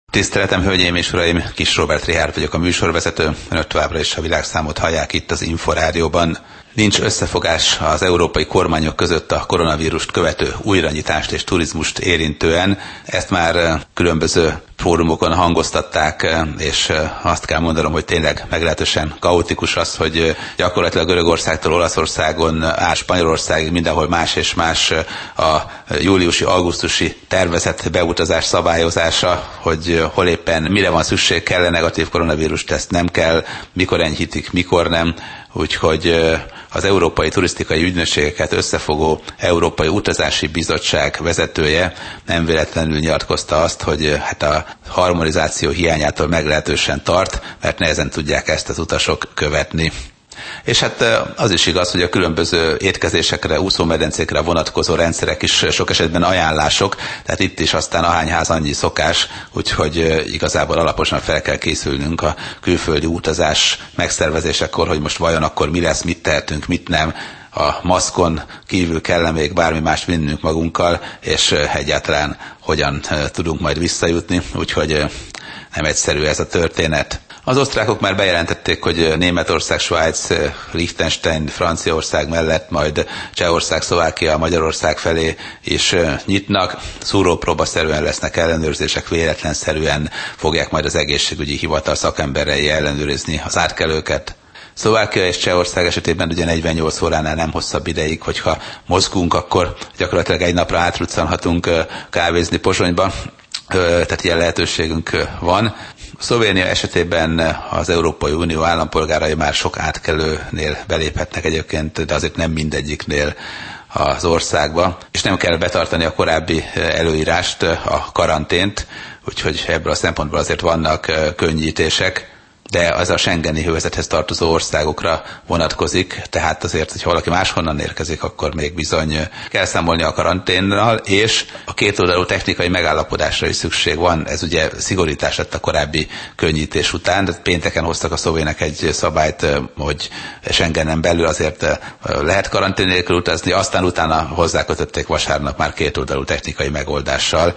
Tiszteletem, hölgyeim és uraim, Kis Róbert Richárd vagyok, a műsorvezető. Önök továbbra is a világszámot hallják itt az Inforádióban. Nincs összefogás az európai kormányok között a koronavírust követő újranyitást és turizmust érintően. Ezt már különböző fórumokon hangoztatták, és azt kell mondanom, hogy tényleg meglehetősen kaotikus az, hogy gyakorlatilag Görögországtól Olaszországon át Spanyolországig mindenhol más és más a júliusi-augusztusi tervezett beutazás szabályozása, hogy hol éppen mire van szükség, kell-e negatív koronavírus teszt, nem kell, mikor enyhítik, mikor nem. Úgyhogy az Európai Turisztikai Ügynökségeket összefogó Európai Utazási Bizottság vezetője nem véletlenül nyilatkozta azt, hogy hát a harmonizáció hiányától meglehetősen tart, mert nehezen tudják ezt az utasok követni. És hát az is igaz, hogy a különböző étkezésekre, úszómedencékre vonatkozó rendszerek is sok esetben ajánlások, tehát itt is aztán ahányház annyi szokás, úgyhogy igazából alaposan fel kell készülnünk a külföldi utazás megszervezésekor, hogy most vajon akkor mi lesz, mit tehetünk, mit nem. A maszkon kívül kell még bármi mást vinnünk magunkkal, és egyáltalán hogyan tudunk majd visszajutni, úgyhogy nem egyszerű ez a történet. Az osztrákok már bejelentették, hogy Németország, Svájc, Liechtenstein, Franciaország mellett majd Csehország, Szlovákia, Magyarország felé is nyitnak. Szúrópróbaszerűen lesznek ellenőrzések, véletlenszerűen fogják majd az egészségügyi hivatal szakemberei ellenőrizni az átkelőket. Szlovákia és Csehország esetében ugye 48 óránál nem hosszabb ideig, hogyha mozgunk, akkor gyakorlatilag egy napra átruccanhatunk kávézni Pozsonyba, tehát ilyen lehetőségünk van. Szlovénia esetében az Európai Unió állampolgárai már sok átkelőnél beléphetnek egyébként, de azért nem mindegyiknél az országba, és nem kell betartani a korábbi előírást, a karantént, úgyhogy ebből a szempontból azért vannak könnyítések, de az a schengeni övezethez tartozó országokra vonatkozik, tehát azért, hogyha valaki máshonnan érkezik, akkor még bizony kell számolni a karanténnal, és a kétoldalú technikai megállapodásra is szükség van. Ez ugye szigorítás lett a korábbi könnyítés után, de pénteken hoztak a szlovének egy szabályt, hogy Schengenen belül azért lehet karantén nélkül utazni, aztán utána hozzákötötték vasárnap már kétoldalú technikai megoldással,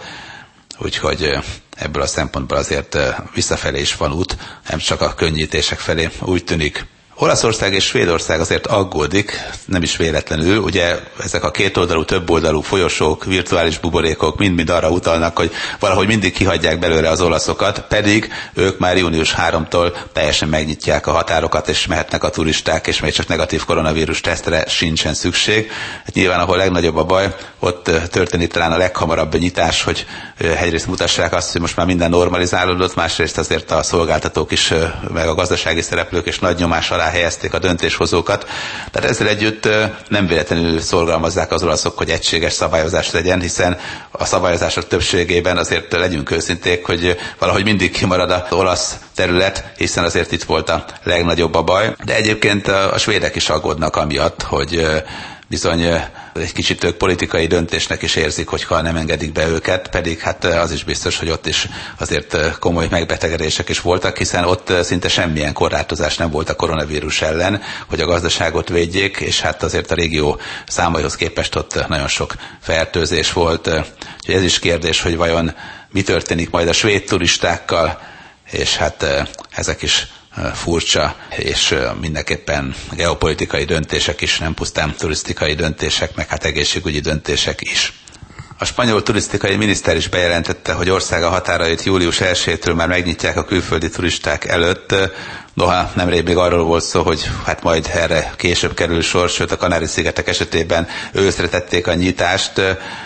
úgyhogy ebből a szempontból azért visszafelé is van út, nem csak a könnyítések felé, úgy tűnik. Olaszország és Svédország azért aggódik, nem is véletlenül, ugye ezek a kétoldalú, többoldalú folyosók, virtuális buborékok mind-mind arra utalnak, hogy valahogy mindig kihagyják belőle az olaszokat, pedig ők már június 3-tól teljesen megnyitják a határokat, és mehetnek a turisták, és még csak negatív koronavírus tesztre sincsen szükség. Hát nyilván, ahol legnagyobb a baj, ott történik talán a leghamarabb nyitás, hogy egyrészt mutassák azt, hogy most már minden normalizálódott, másrészt azért a szolgáltatók is, meg a gazdasági szereplők is nagy nyomás alá helyezték a döntéshozókat. Tehát ezzel együtt nem véletlenül szorgalmazzák az olaszok, hogy egységes szabályozás legyen, hiszen a szabályozások többségében azért legyünk őszinték, hogy valahogy mindig kimarad az olasz terület, hiszen azért itt volt a legnagyobb a baj. De egyébként a svédek is aggódnak amiatt, hogy bizony egy kicsit ők politikai döntésnek is érzik, hogyha nem engedik be őket, pedig hát az is biztos, hogy ott is azért komoly megbetegedések is voltak, hiszen ott szinte semmilyen korlátozás nem volt a koronavírus ellen, hogy a gazdaságot védjék, és hát azért a régió számaihoz képest ott nagyon sok fertőzés volt. Úgyhogy ez is kérdés, hogy vajon mi történik majd a svéd turistákkal, és hát ezek is furcsa, és mindenképpen geopolitikai döntések is, nem pusztán turisztikai döntések, meg hát egészségügyi döntések is. A spanyol turisztikai miniszter is bejelentette, hogy országa határait július 1-től már megnyitják a külföldi turisták előtt. Noha nemrég még arról volt szó, hogy hát majd erre később kerül sor, sőt a Kanári-szigetek esetében őszre tették a nyitást,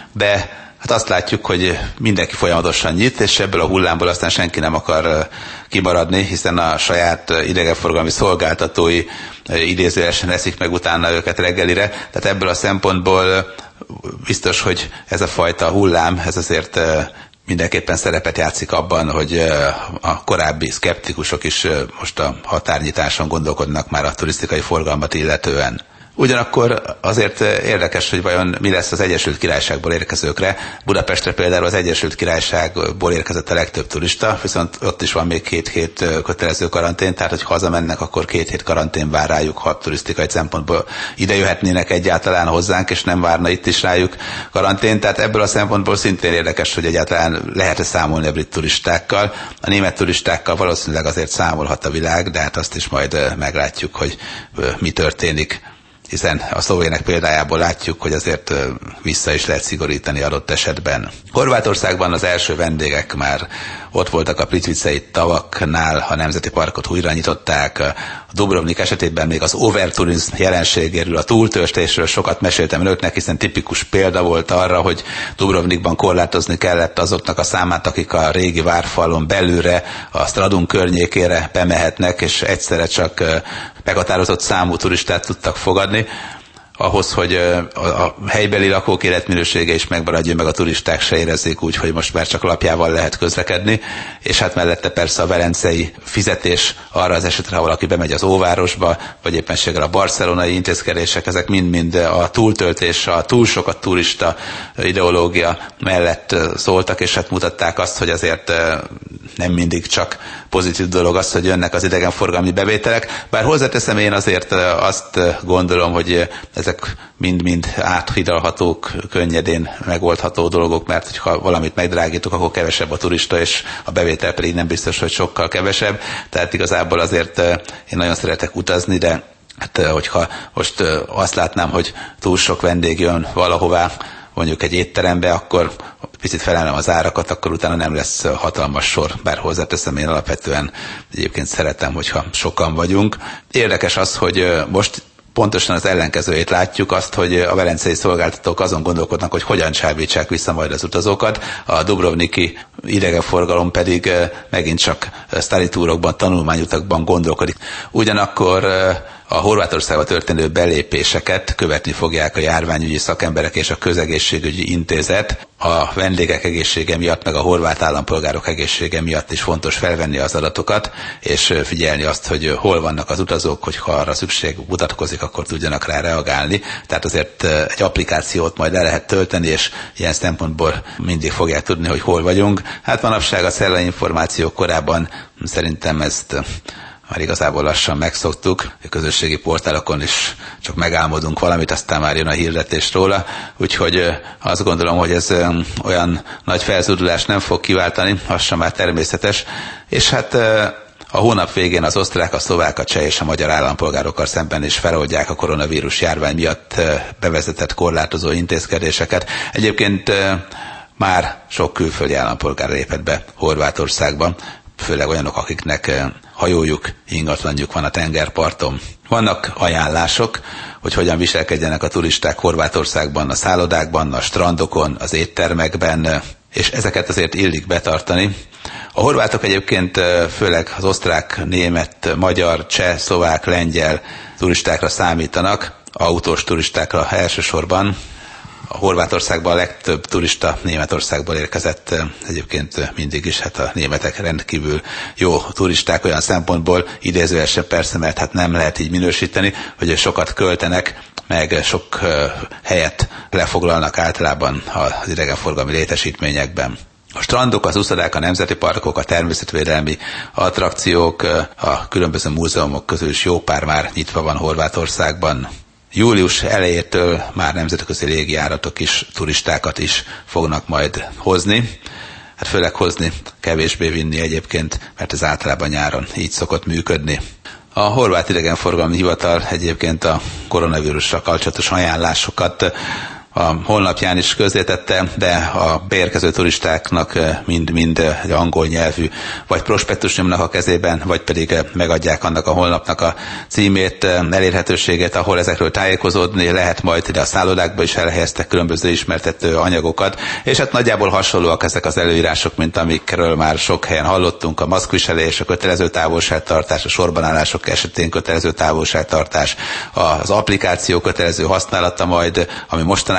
de hát azt látjuk, hogy mindenki folyamatosan nyit, és ebből a hullámból aztán senki nem akar kimaradni, hiszen a saját idegenforgalmi szolgáltatói idézőjelesen eszik meg utána őket reggelire. Tehát ebből a szempontból biztos, hogy ez a fajta hullám, ez azért mindenképpen szerepet játszik abban, hogy a korábbi szkeptikusok is most a határnyitáson gondolkodnak már a turisztikai forgalmat illetően. Ugyanakkor azért érdekes, hogy vajon mi lesz az Egyesült Királyságból érkezőkre. Budapestre például az Egyesült Királyságból érkezett a legtöbb turista, viszont ott is van még 2 hét kötelező karantén, tehát hogy hazamennek, akkor 2 hét karantén vár rájuk, ha turisztikai szempontból ide jöhetnének egyáltalán hozzánk, és nem várna itt is rájuk karantén. Tehát ebből a szempontból szintén érdekes, hogy egyáltalán lehet-e számolni a brit turistákkal. A német turistákkal valószínűleg azért számolhat a világ, de hát azt is majd meglátjuk, hogy mi történik. Hiszen a szlovének példájából látjuk, hogy azért vissza is lehet szigorítani adott esetben. Horvátországban az első vendégek már ott voltak a Plitvicei tavaknál, a nemzeti parkot újra nyitották. A Dubrovnik esetében még az overturizm jelenségéről, a túltöltésről sokat meséltem önöknek, hiszen tipikus példa volt arra, hogy Dubrovnikban korlátozni kellett azoknak a számát, akik a régi várfalon belülre, a Stradun környékére bemehetnek, és egyszerre csak meghatározott számú turistát tudtak fogadni, ahhoz, hogy a helybeli lakók életminősége is megmaradjon, meg a turisták se érezzék úgy, hogy most már csak lapjával lehet közlekedni, és hát mellette persze a velencei fizetés arra az esetre, ha valaki bemegy az óvárosba, vagy éppenséggel a barcelonai intézkedések, ezek mind-mind a túltöltés, a túl sok a turista ideológia mellett szóltak, és hát mutatták azt, hogy azért nem mindig csak pozitív dolog az, hogy jönnek az idegenforgalmi bevételek, bár hozzáteszem, én azért azt gondolom, hogy ezek mind-mind áthidalhatók, könnyedén megoldható dolgok, mert ha valamit megdrágítok, akkor kevesebb a turista, és a bevétel pedig nem biztos, hogy sokkal kevesebb. Tehát igazából azért én nagyon szeretek utazni, de hát, hogyha most azt látnám, hogy túl sok vendég jön valahová, mondjuk egy étterembe, akkor picit felelem az árakat, akkor utána nem lesz hatalmas sor, bár hozzáteszem, én alapvetően egyébként szeretem, hogyha sokan vagyunk. Érdekes az, hogy most pontosan az ellenkezőjét látjuk, azt, hogy a velencei szolgáltatók azon gondolkodnak, hogy hogyan csábítsák vissza majd az utazókat, a dubrovniki idegenforgalom pedig megint csak sztálitúrokban, tanulmányutakban gondolkodik. Ugyanakkor a Horvátországba történő belépéseket követni fogják a járványügyi szakemberek és a közegészségügyi intézet. A vendégek egészsége miatt, meg a horvát állampolgárok egészsége miatt is fontos felvenni az adatokat, és figyelni azt, hogy hol vannak az utazók, hogy ha arra szükség mutatkozik, akkor tudjanak rá reagálni. Tehát azért egy applikációt majd le lehet tölteni, és ilyen szempontból mindig fogják tudni, hogy hol vagyunk. Hát manapság a szellemi-információk korában szerintem ezt már igazából lassan megszoktuk, a közösségi portálokon is csak megálmodunk valamit, aztán már jön a hirdetés róla, úgyhogy azt gondolom, hogy ez olyan nagy felzúdulást nem fog kiváltani, az sem már természetes, és hát a hónap végén az osztrák, a szlovák, a cseh és a magyar állampolgárokkal szemben is feloldják a koronavírus járvány miatt bevezetett korlátozó intézkedéseket. Egyébként már sok külföldi állampolgár lépett be Horvátországba, főleg olyanok, akiknek hajójuk, ingatlanjuk van a tengerparton. Vannak ajánlások, hogy hogyan viselkedjenek a turisták Horvátországban, a szállodákban, a strandokon, az éttermekben, és ezeket azért illik betartani. A horvátok egyébként főleg az osztrák, német, magyar, cseh, szlovák, lengyel turistákra számítanak, autós turistákra elsősorban. A Horvátországban a legtöbb turista Németországból érkezett, egyébként mindig is, hát a németek rendkívül jó turisták olyan szempontból, idézőesen persze, mert hát nem lehet így minősíteni, hogy sokat költenek, meg sok helyet lefoglalnak általában az idegenforgalmi létesítményekben. A strandok, az uszodák, a nemzeti parkok, a természetvédelmi attrakciók, a különböző múzeumok közül is jó pár már nyitva van Horvátországban. Július elejétől már nemzetközi légijáratok is, turistákat is fognak majd hozni. Hát főleg hozni, kevésbé vinni egyébként, mert ez általában nyáron így szokott működni. A Horvát Idegenforgalmi Hivatal egyébként a koronavírussal kapcsolatos ajánlásokat a honlapján is közzétette, de a beérkező turistáknak mind-mind egy angol nyelvű vagy prospektus nyomnak a kezében, vagy pedig megadják annak a honlapnak a címét, elérhetőséget, ahol ezekről tájékozódni lehet, majd ide a szállodákba is elhelyeztek különböző ismertető anyagokat, és hát nagyjából hasonlóak ezek az előírások, mint amikről már sok helyen hallottunk, a maszkviselés, a kötelező távolságtartás, a sorbanállások esetén kötelező távolságtartás, az applikáció kötelező használata majd, ami mostanában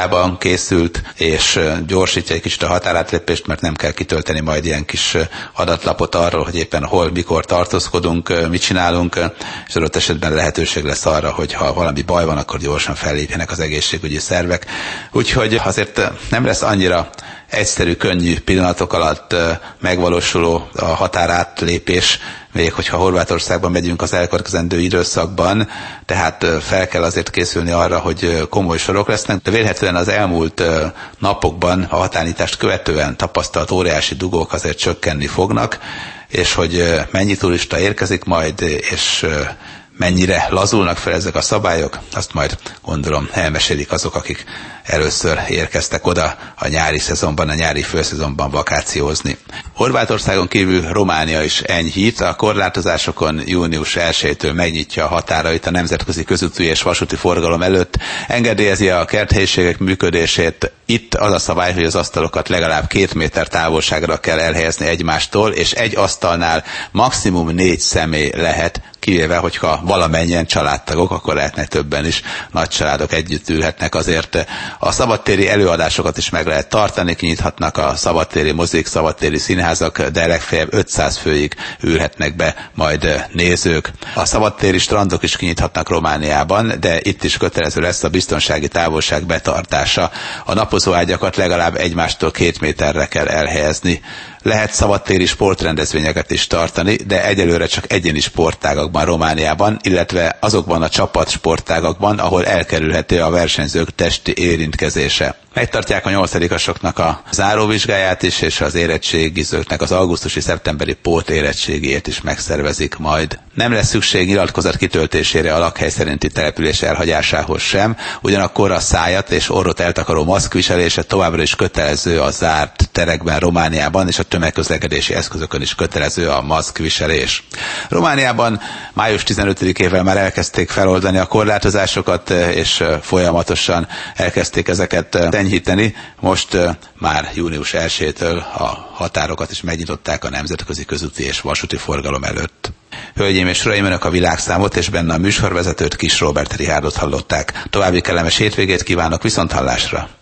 Ausztriában készült, és gyorsítja egy kicsit a határátlépést, mert nem kell kitölteni majd ilyen kis adatlapot arról, hogy éppen hol, mikor tartózkodunk, mit csinálunk, és adott esetben lehetőség lesz arra, hogy ha valami baj van, akkor gyorsan fellépjenek az egészségügyi szervek. Úgyhogy azért nem lesz annyira egyszerű, könnyű pillanatok alatt megvalósuló a határátlépés, még hogyha Horvátországban megyünk az elkövetkezendő időszakban, tehát fel kell azért készülni arra, hogy komoly sorok lesznek, de vélhetően az elmúlt napokban a határnyitást követően tapasztalt óriási dugók azért csökkenni fognak, és hogy mennyi turista érkezik majd, és mennyire lazulnak fel ezek a szabályok, azt majd gondolom elmesélik azok, akik először érkeztek oda a nyári szezonban, a nyári főszezonban vakációzni. Horvátországon kívül Románia is enyhít, a korlátozásokon június 1-től megnyitja a határait a nemzetközi közúti és vasúti forgalom előtt, engedélyezi a kerthelyiségek működését. Itt az a szabály, hogy az asztalokat legalább 2 méter távolságra kell elhelyezni egymástól, és egy asztalnál maximum 4 személy lehet, kivéve, hogyha valamennyien családtagok, akkor lehetnek többen is, nagy családok együtt ülhetnek. Azért a szabadtéri előadásokat is meg lehet tartani, kinyithatnak a szabadtéri mozik, szabadtéri színházak, de legfeljebb 500 főig ülhetnek be majd nézők. A szabadtéri strandok is kinyithatnak Romániában, de itt is kötelező lesz a biztonsági távolság betartása. A napozóágyakat legalább egymástól 2 méterre kell elhelyezni. Lehet szabadtéri sportrendezvényeket is tartani, de egyelőre csak egyéni sportágakban Romániában, illetve azokban a csapatsportágakban, ahol elkerülhető a versenyzők testi érintkezése. Megtartják a 8-asoknak a záróvizsgáját is, és az érettségizőknek az augusztusi-szeptemberi pótérettségét is megszervezik majd. Nem lesz szükség nyilatkozat kitöltésére a lakhely szerinti település elhagyásához sem, ugyanakkor a szájat és orrot eltakaró maszkviselése továbbra is kötelező a zárt terekben Romániában, és a tömegközlekedési eszközökön is kötelező a maszkviselés. Romániában május 15-ével már elkezdték feloldani a korlátozásokat, és folyamatosan elkezdték ezeket enyhíteni. Most már június 1-től a határokat is megnyitották a nemzetközi közúti és vasúti forgalom előtt. Hölgyeim és uraim, önök a Világszámot és benne a műsorvezetőt, Kis Róbert Richárdot hallották. További kellemes hétvégét kívánok, viszonthallásra!